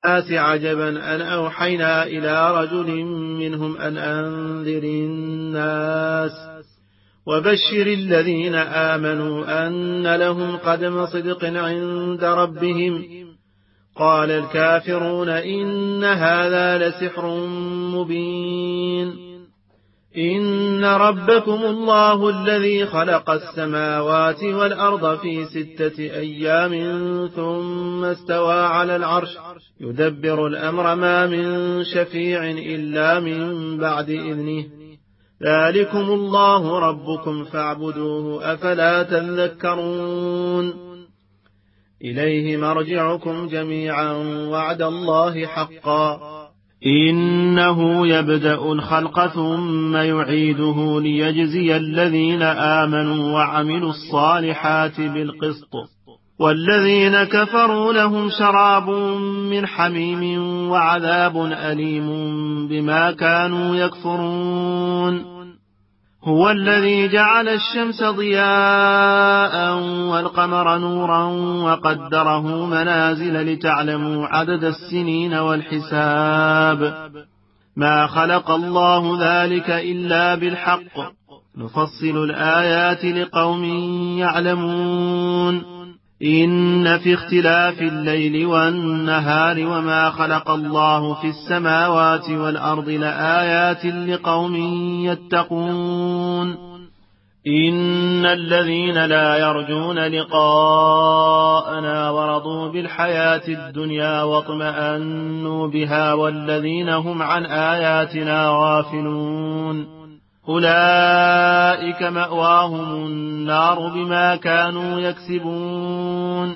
الناس عجبا أن أوحينا إلى رجل منهم أن أنذر الناس وبشر الذين آمنوا أن لهم قدم صدق عند ربهم. قال الكافرون إن هذا لسحر مبين. إن ربكم الله الذي خلق السماوات والأرض في 6 أيام ثم استوى على العرش يدبر الأمر ما من شفيع إلا من بعد إذنه. ذلكم الله ربكم فاعبدوه أفلا تذكرون. إليه مرجعكم جميعا وعد الله حقا إنه يبدأ الخلق ثم يعيده ليجزي الذين آمنوا وعملوا الصالحات بالقسط والذين كفروا لهم شراب من حميم وعذاب أليم بما كانوا يكفرون. هو الذي جعل الشمس ضياء والقمر نورا وقدره منازل لتعلموا عدد السنين والحساب ما خلق الله ذلك إلا بالحق نفصل الآيات لقوم يعلمون. إن في اختلاف الليل والنهار وما خلق الله في السماوات والأرض لآيات لقوم يتقون. إن الذين لا يرجون لقاءنا ورضوا بالحياة الدنيا واطمأنوا بها والذين هم عن آياتنا غافلون أولئك مأواهم النار بما كانوا يكسبون.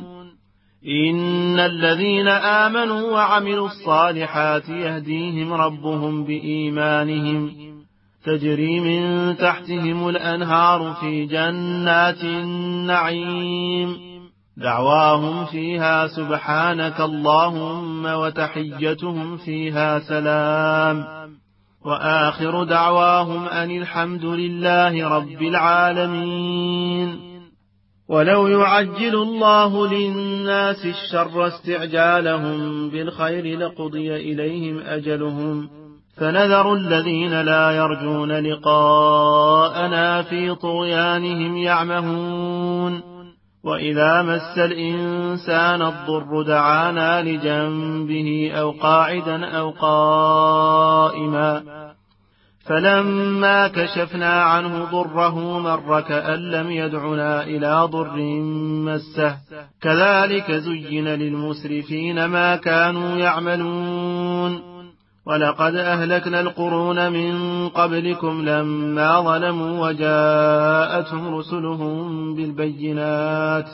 إن الذين آمنوا وعملوا الصالحات يهديهم ربهم بإيمانهم تجري من تحتهم الأنهار في جنات النعيم دعواهم فيها سبحانك اللهم وتحيتهم فيها سلام وآخر دعواهم أن الحمد لله رب العالمين. ولو يعجل الله للناس الشر استعجالهم بالخير لقضي إليهم أجلهم فنذر الذين لا يرجون لقاءنا في طغيانهم يعمهون. وإذا مس الإنسان الضر دعانا لجنبه أو قاعدا أو قائما فلما كشفنا عنه ضره مر كأن لم يدعنا إلى ضر مسه كذلك زين للمسرفين ما كانوا يعملون. ولقد أهلكنا القرون من قبلكم لما ظلموا وجاءتهم رسلهم بالبينات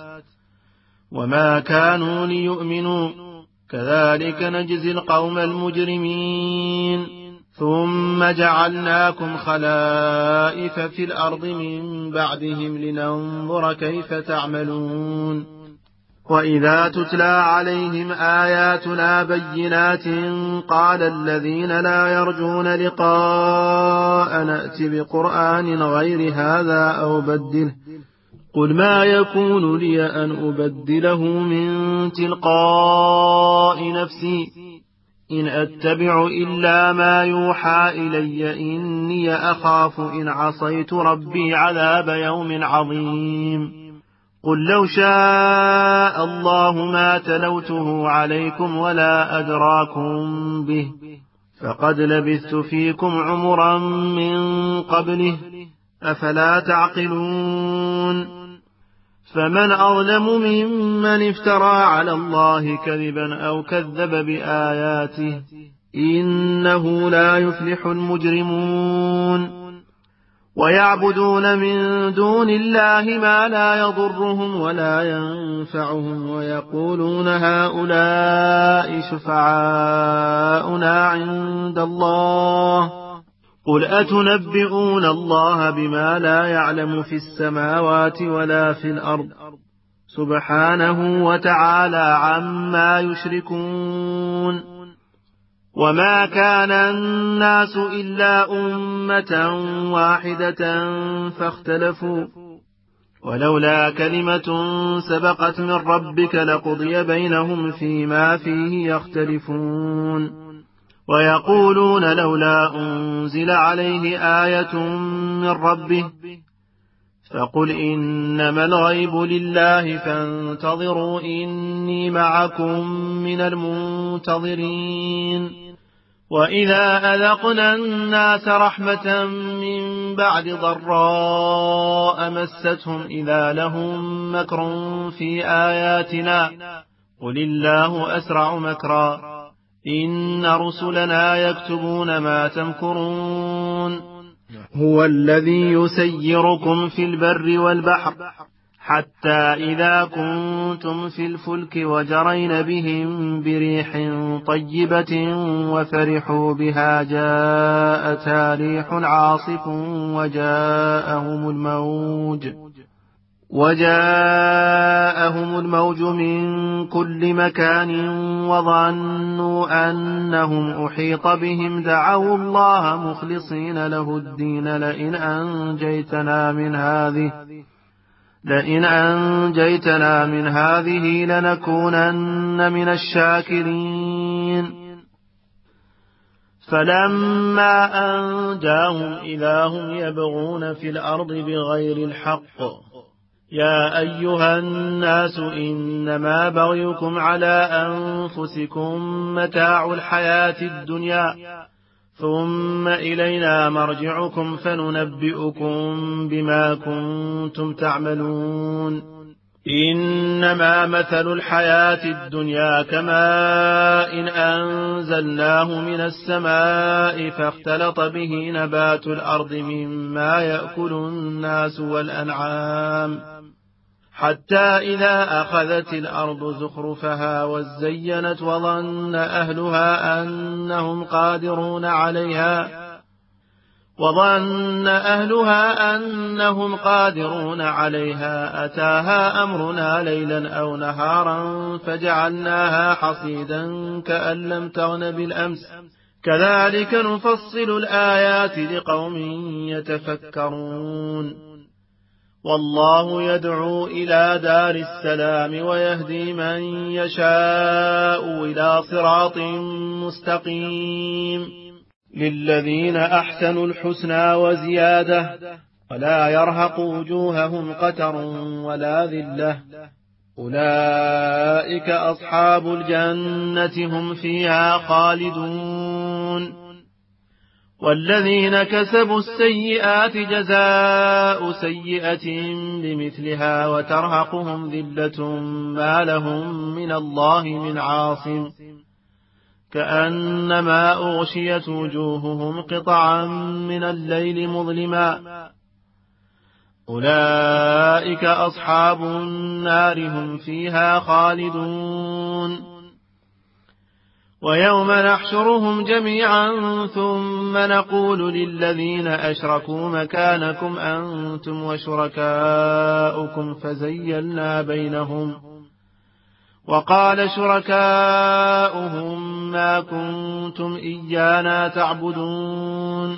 وما كانوا ليؤمنوا كذلك نجزي القوم المجرمين. ثم جعلناكم خلائف في الأرض من بعدهم لننظر كيف تعملون. وإذا تتلى عليهم آياتنا بينات قال الذين لا يرجون لقاء نأت بقرآن غير هذا أو بدله قل ما يكون لي أن أبدله من تلقاء نفسي إن أتبع إلا ما يوحى إلي إني أخاف إن عصيت ربي عذاب يوم عظيم. قل لو شاء الله ما تلوته عليكم ولا أدراكم به فقد لبثت فيكم عمرا من قبله أفلا تعقلون. فمن أظلم ممن افترى على الله كذبا أو كذب بآياته إنه لا يفلح المجرمون. ويعبدون من دون الله ما لا يضرهم ولا ينفعهم ويقولون هؤلاء شفعاؤنا عند الله قل أتنبئون الله بما لا يعلم في السماوات ولا في الأرض سبحانه وتعالى عما يشركون. وما كان الناس إلا أمة واحدة فاختلفوا ولولا كلمة سبقت من ربك لقضي بينهم فيما فيه يختلفون ويقولون لولا أنزل عليه آية من ربه فقل إنما الغيب لله فانتظروا إني معكم من المنتظرين وإذا أذقنا الناس رحمة من بعد ضراء مستهم إذا لهم مكر في آياتنا قل الله أسرع مكرا إن رسلنا يكتبون ما تمكرون هو الذي يسيركم في البر والبحر حتى إذا كنتم في الفلك وجرين بهم بريح طيبة وفرحوا بها جاءتها ريح عاصف وجاءهم الموج من كل مكان وظنوا أنهم أحيط بهم دعوا الله مخلصين له الدين لئن أنجيتنا من هذه لنكونن من الشاكرين فلما أنجاهم إذا هم يبغون في الأرض بغير الحق يا أيها الناس إنما بغيكم على أنفسكم متاع الحياة الدنيا ثم إلينا مرجعكم فننبئكم بما كنتم تعملون إنما مثل الحياة الدنيا كماء إن أنزلناه من السماء فاختلط به نبات الأرض مما يأكل الناس والأنعام حتى إذا أخذت الأرض زخرفها وزينت وظن أهلها أنهم قادرون عليها أتاها أمرنا ليلا أو نهارا فجعلناها حصيدا كأن لم تغن بالأمس كذلك نفصل الآيات لقوم يتفكرون والله يدعو إلى دار السلام ويهدي من يشاء إلى صراط مستقيم للذين أحسنوا الحسنى وزيادة ولا يرهق وجوههم قتر ولا ذلة أولئك أصحاب الجنة هم فيها خالدون والذين كسبوا السيئات جزاء سيئة بمثلها وترهقهم ذلة ما لهم من الله من عاصم كأنما أغشيت وجوههم قطعا من الليل مظلما أولئك أصحاب النار هم فيها خالدون ويوم نحشرهم جميعا ثم نقول للذين أشركوا مكانكم أنتم وشركاؤكم فزيلنا بينهم وقال شركاؤهم ما كنتم إيانا تعبدون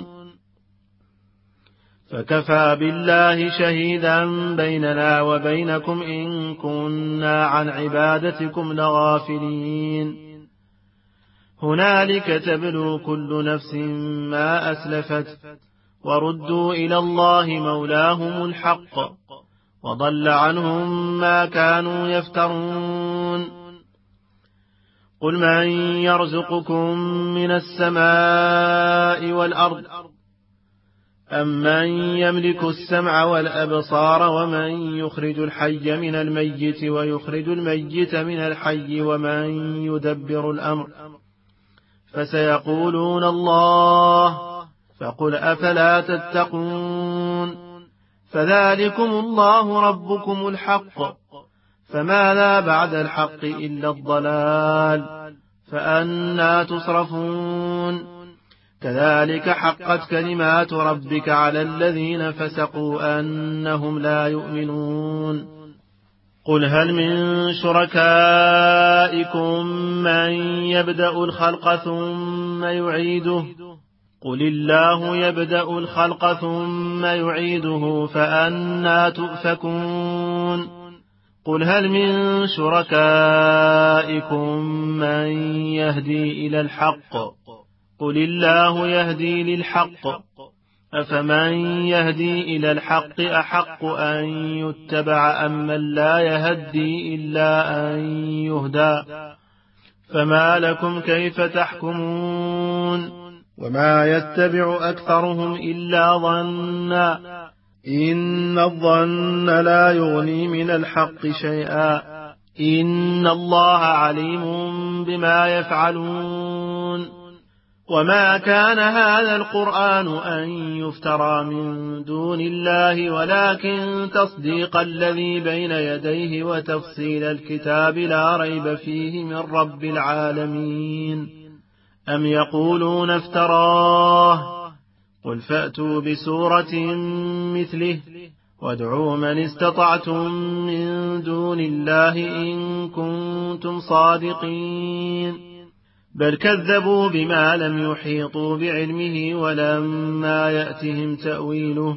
فكفى بالله شهيدا بيننا وبينكم إن كنا عن عبادتكم لغافلين هنالك تبلو كل نفس ما أسلفت وردوا إلى الله مولاهم الحق وضل عنهم ما كانوا يفترون قل من يرزقكم من السماء والأرض أمن يملك السمع والأبصار ومن يخرج الحي من الميت ويخرج الميت من الحي ومن يدبر الأمر فسيقولون الله فقل أفلا تتقون فذلكم الله ربكم الحق فماذا بعد الحق إلا الضلال فأنى تصرفون كذلك حقت كلمات ربك على الذين فسقوا أنهم لا يؤمنون قل هل من شركائكم من يبدأ الخلق ثم يعيده قل الله يبدأ الخلق ثم يعيده فأنى تؤفكون قل هل من شركائكم من يهدي إلى الحق قل الله يهدي للحق أفمن يهدي إلى الحق أحق أن يتبع أم من لا يهدي إلا أن يهدى فما لكم كيف تحكمون وما يتبع أكثرهم إلا ظنا إن الظن لا يغني من الحق شيئا إن الله عليم بما يفعلون وما كان هذا القرآن أن يفترى من دون الله ولكن تصديق الذي بين يديه وتفصيل الكتاب لا ريب فيه من رب العالمين أم يقولون افتراه قل فأتوا بسورة مثله وادعوا من استطعتم من دون الله إن كنتم صادقين بل كذبوا بما لم يحيطوا بعلمه ولما يأتهم تأويله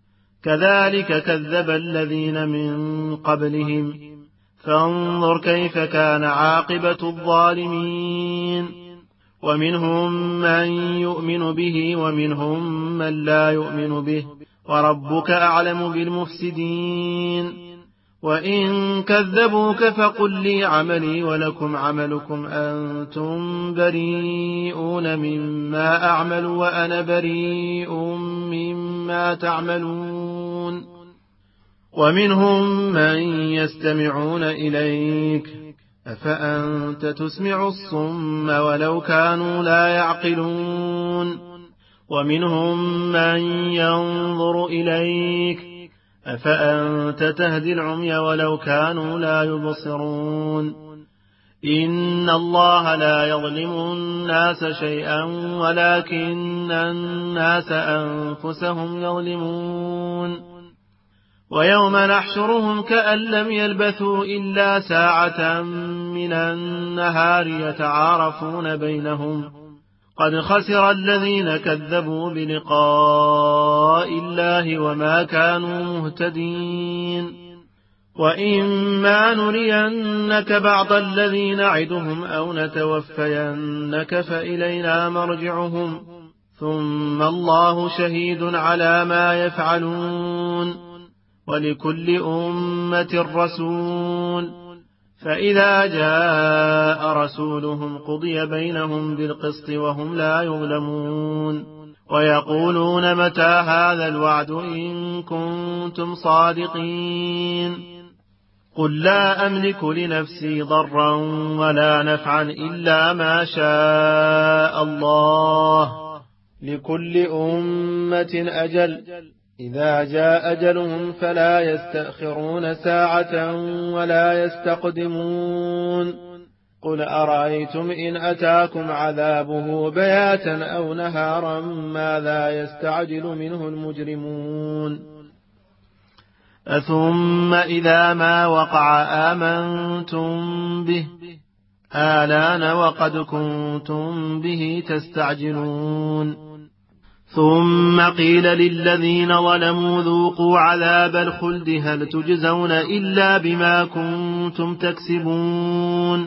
كذلك كذب الذين من قبلهم فانظر كيف كان عاقبة الظالمين ومنهم من يؤمن به ومنهم من لا يؤمن به وربك أعلم بالمفسدين وإن كذبوك فقل لي عملي ولكم عملكم أنتم بريئون مما أعمل وأنا بريء مما تعملون ومنهم من يستمعون إليك أفأنت تسمع الصم ولو كانوا لا يعقلون ومنهم من ينظر إليك أفأنت تهدي العمي ولو كانوا لا يبصرون إن الله لا يظلم الناس شيئا ولكن الناس أنفسهم يظلمون ويوم نحشرهم كأن لم يلبثوا إلا ساعة من النهار يتعارفون بينهم قد خسر الذين كذبوا بلقاء الله وما كانوا مهتدين وإما نرينك بعض الذين نعدهم أو نتوفينك فإلينا مرجعهم ثم الله شهيد على ما يفعلون ولكل أمة رسول فإذا جاء رسولهم قضي بينهم بالقسط وهم لا يظلمون ويقولون متى هذا الوعد إن كنتم صادقين قل لا أملك لنفسي ضرا ولا نفعا إلا ما شاء الله لكل أمة أجل إذا جاء أجلهم فلا يستأخرون ساعة ولا يستقدمون قل أرأيتم إن أتاكم عذابه بياتا أو نهارا ماذا يستعجل منه المجرمون أثم إذا ما وقع آمنتم به آلان وقد كنتم به تستعجلون ثم قيل للذين ظلموا ذوقوا عذاب الخلد هل تجزون إلا بما كنتم تكسبون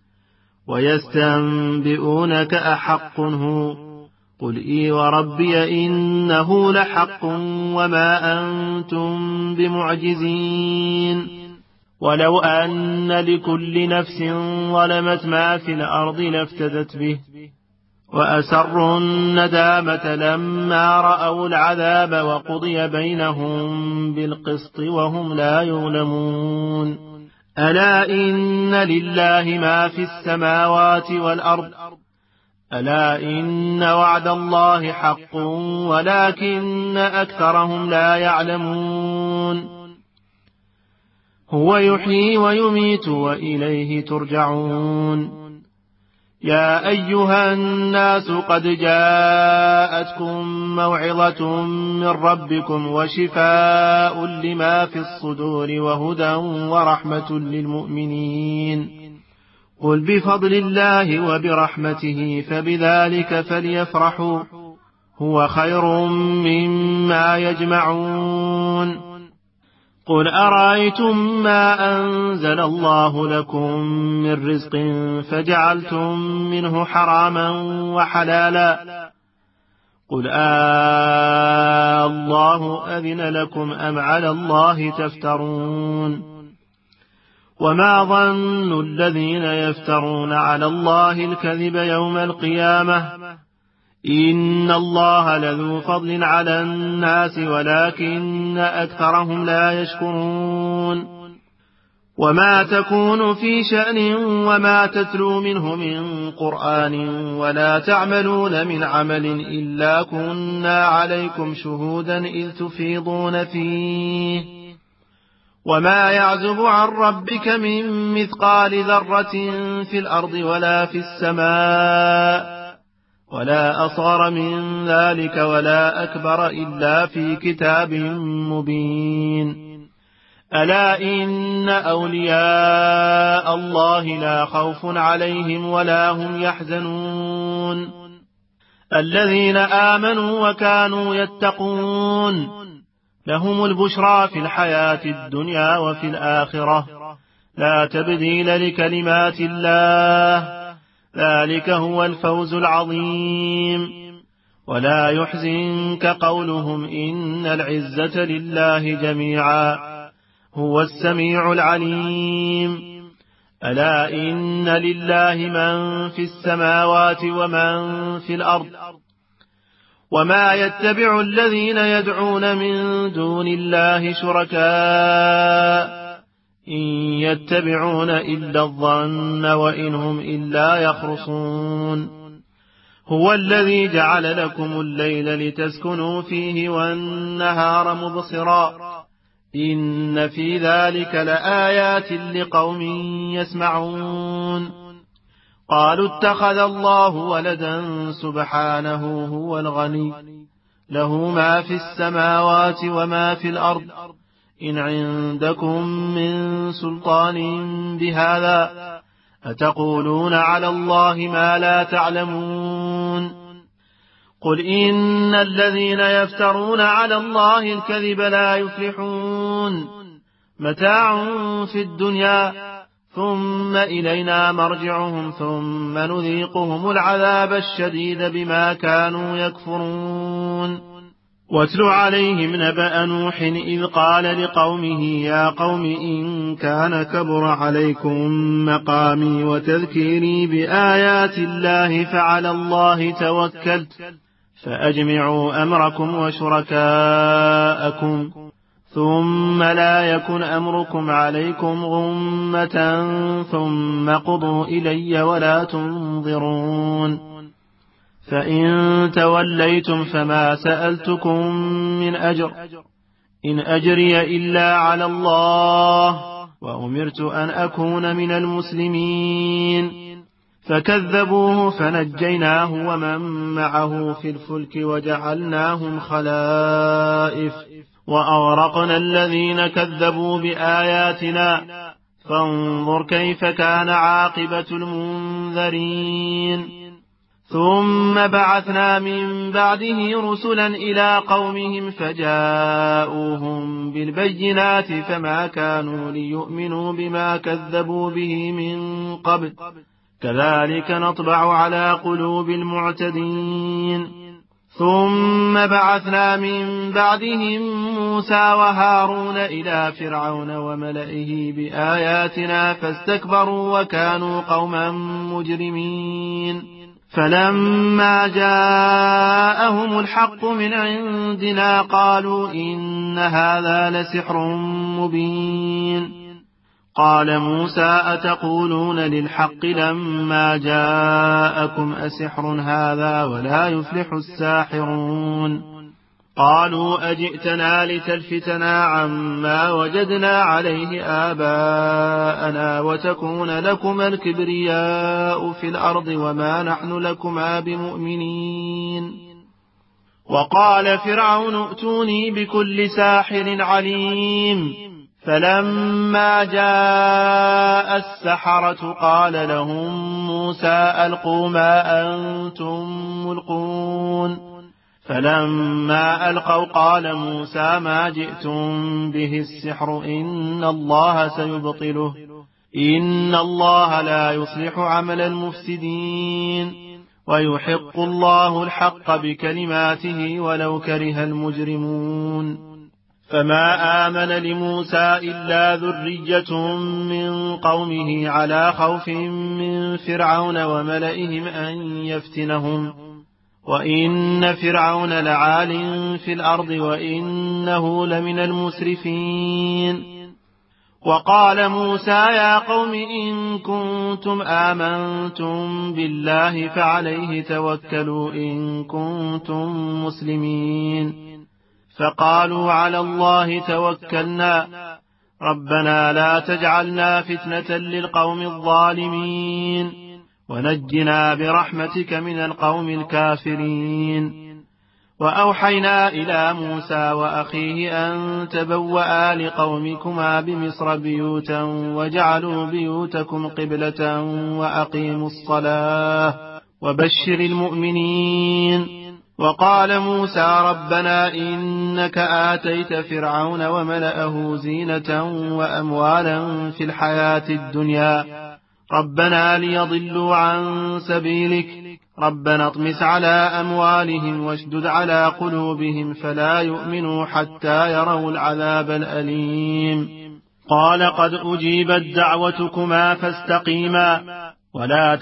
ويستنبئونك أحق هو قل إي وربي إنه لحق وما أنتم بمعجزين ولو أن لكل نفس ظلمت ما في الأرض لافتدت به وأسروا الندامة لما رأوا العذاب وقضي بينهم بالقسط وهم لا يظلمون ألا إن لله ما في السماوات والأرض ألا إن وعد الله حق ولكن أكثرهم لا يعلمون هو يحيي ويميت وإليه ترجعون يا أيها الناس قد جاءتكم موعظة من ربكم وشفاء لما في الصدور وهدى ورحمة للمؤمنين قل بفضل الله وبرحمته فبذلك فليفرحوا هو خير مما يجمعون. قل أرأيتم ما أنزل الله لكم من رزق فجعلتم منه حراما وحلالا قل الله أذن لكم أم على الله تفترون. وما ظن الذين يفترون على الله الكذب يوم القيامة إن الله لذو فضل على الناس ولكن أكثرهم لا يشكرون. وما تكون في شأن وما تتلو منه من قرآن ولا تعملون من عمل إلا كنا عليكم شهودا إذ تفيضون فيه وما يعزب عن ربك من مثقال ذرة في الأرض ولا في السماء ولا أصغر من ذلك ولا أكبر إلا في كتاب مبين. ألا إن أولياء الله لا خوف عليهم ولا هم يحزنون الذين آمنوا وكانوا يتقون لهم البشرى في الحياة الدنيا وفي الآخرة لا تبديل لكلمات الله ذلك هو الفوز العظيم. ولا يحزنك قولهم إن العزة لله جميعا هو السميع العليم. ألا إن لله من في السماوات ومن في الأرض وما يتبع الذين يدعون من دون الله شركاء إن يتبعون إلا الظن وإن هم إلا يخرصون. هو الذي جعل لكم الليل لتسكنوا فيه والنهار مبصرا إن في ذلك لآيات لقوم يسمعون. قالوا اتخذ الله ولدا سبحانه هو الغني له ما في السماوات وما في الأرض إن عندكم من سلطان بهذا أتقولون على الله ما لا تعلمون. قل إن الذين يفترون على الله الكذب لا يفلحون متاع في الدنيا ثم إلينا مرجعهم ثم نذيقهم العذاب الشديد بما كانوا يكفرون. واتل عليهم نبأ نوح إذ قال لقومه يا قوم إن كان كبر عليكم مقامي وتذكيري بآيات الله فعلى الله توكلت فأجمعوا أمركم وشركاءكم ثم لا يكن أمركم عليكم غمة ثم قضوا إلي ولا تنظرون. فإن توليتم فما سألتكم من أجر إن أجري إلا على الله وأمرت أن أكون من المسلمين. فكذبوه فنجيناه ومن معه في الفلك وجعلناهم خلائف وأغرقنا الذين كذبوا بآياتنا فانظر كيف كان عاقبة المنذرين. ثم بعثنا من بعده رسلا إلى قومهم فجاءوهم بالبينات فما كانوا ليؤمنوا بما كذبوا به من قبل كذلك نطبع على قلوب المعتدين. ثم بعثنا من بعدهم موسى وهارون إلى فرعون وملئه بآياتنا فاستكبروا وكانوا قوما مجرمين. فلما جاءهم الحق من عندنا قالوا إن هذا لسحر مبين. قال موسى أتقولون للحق لما جاءكم أسحر هذا ولا يفلح الساحرون. قالوا أجئتنا لتلفتنا عما وجدنا عليه آباءنا وتكون لكما الكبرياء في الأرض وما نحن لكما بمؤمنين. وقال فرعون ائتوني بكل ساحر عليم. فلما جاء السحرة قال لهم موسى ألقوا ما أنتم ملقون فلما ألقوا قال موسى ما جئتم به السحر إن الله سيبطله إن الله لا يصلح عمل المفسدين ويحق الله الحق بكلماته ولو كره المجرمون فما آمن لموسى إلا ذرية من قومه على خوف من فرعون وملئهم أن يفتنهم وإن فرعون لعال في الأرض وإنه لمن المسرفين وقال موسى يا قوم إن كنتم آمنتم بالله فعليه توكلوا إن كنتم مسلمين فقالوا على الله توكلنا ربنا لا تجعلنا فتنة للقوم الظالمين ونجنا برحمتك من القوم الكافرين وأوحينا إلى موسى وأخيه أن تبوأ لقومكما بمصر بيوتا وجعلوا بيوتكم قبلة وأقيموا الصلاة وبشر المؤمنين وقال موسى ربنا إنك آتيت فرعون وملأه زينة وأموالا في الحياة الدنيا ربنا ليضلوا عن سبيلك ربنا اطمس على أموالهم واشدد على قلوبهم فلا يؤمنوا حتى يروا العذاب الأليم قال قد أجيبت دعوتكما فاستقيما ولا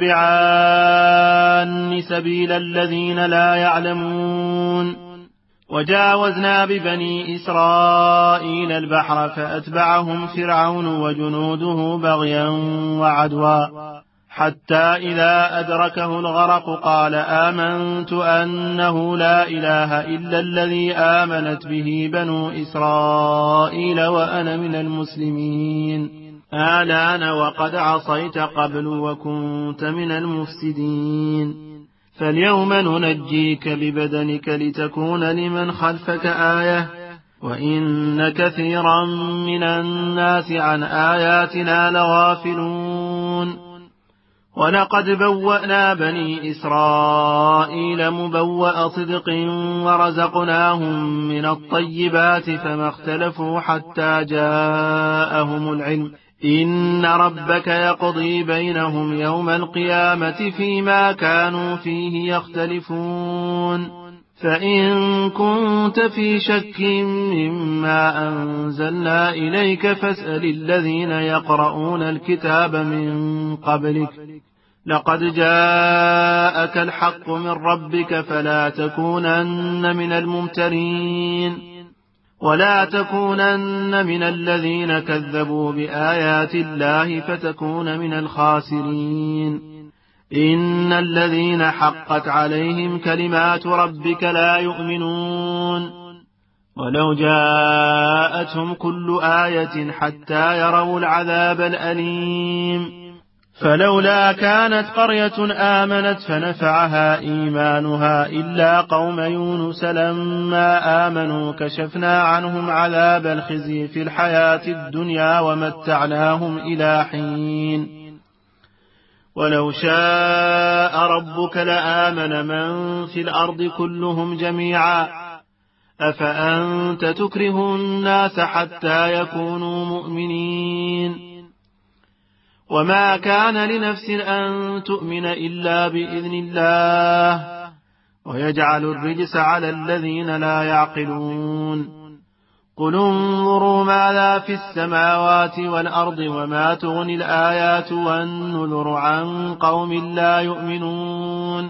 تتبعان سبيل الذين لا يعلمون وجاوزنا ببني إسرائيل البحر فأتبعهم فرعون وجنوده بغيا وعدوا حتى إذا أدركه الغرق قال آمنت أنه لا إله إلا الذي آمنت به بنو إسرائيل وأنا من المسلمين آلان وقد عصيت قبل وكنت من المفسدين فاليوم ننجيك ببدنك لتكون لمن خلفك آية وإن كثيرا من الناس عن آياتنا لغافلون ولقد بوأنا بني إسرائيل مبوأ صدق ورزقناهم من الطيبات فما اختلفوا حتى جاءهم العلم إن ربك يقضي بينهم يوم القيامة فيما كانوا فيه يختلفون فإن كنت في شك مما أنزلنا إليك فاسأل الذين يقرؤون الكتاب من قبلك لقد جاءك الحق من ربك فلا تكونن من الممترين ولا تكونن من الذين كذبوا بآيات الله فتكون من الخاسرين إن الذين حقت عليهم كلمات ربك لا يؤمنون ولو جاءتهم كل آية حتى يروا العذاب الأليم فلولا كانت قرية آمنت فنفعها إيمانها إلا قوم يونس لما آمنوا كشفنا عنهم عذاب الخزي في الحياة الدنيا ومتعناهم إلى حين ولو شاء ربك لآمن من في الأرض كلهم جميعا أفأنت تكره الناس حتى يكونوا مؤمنين وما كان لنفس أن تؤمن إلا بإذن الله ويجعل الرجس على الذين لا يعقلون قل انظروا ماذا في السماوات والأرض وما تغني الآيات والنذر عن قوم لا يؤمنون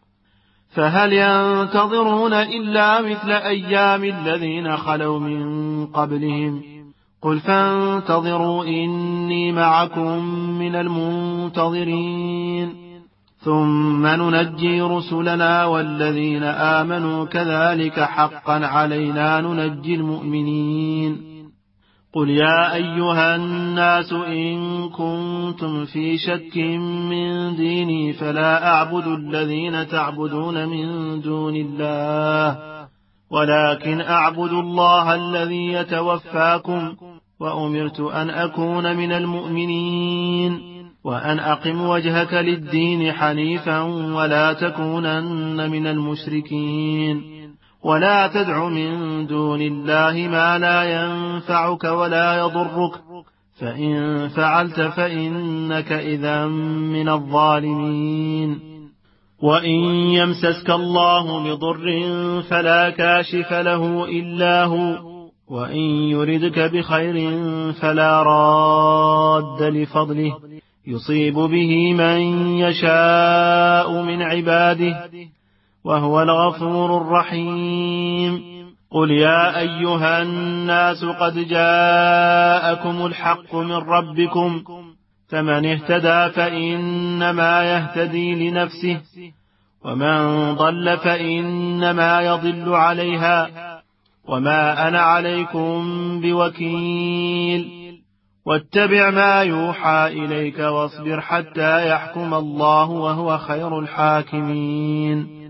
فهل ينتظرون إلا مثل أيام الذين خلوا من قبلهم قل فانتظروا إني معكم من المنتظرين ثم ننجي رسلنا والذين آمنوا كذلك حقا علينا ننجي المؤمنين قل يا أيها الناس إن كنتم في شك من ديني فلا أعبد الذين تعبدون من دون الله ولكن أعبد الله الذي يتوفاكم وأمرت أن أكون من المؤمنين وأن أقم وجهك للدين حنيفا ولا تكونن من المشركين ولا تدع من دون الله ما لا ينفعك ولا يضرك فإن فعلت فإنك إذا من الظالمين وإن يمسسك الله بضر فلا كاشف له إلا هو وإن يردك بخير فلا راد لفضله يصيب به من يشاء من عباده وهو الغفور الرحيم قل يا أيها الناس قد جاءكم الحق من ربكم فمن اهتدى فإنما يهتدي لنفسه ومن ضل فإنما يضل عليها وما أنا عليكم بوكيل واتبع ما يوحى إليك واصبر حتى يحكم الله وهو خير الحاكمين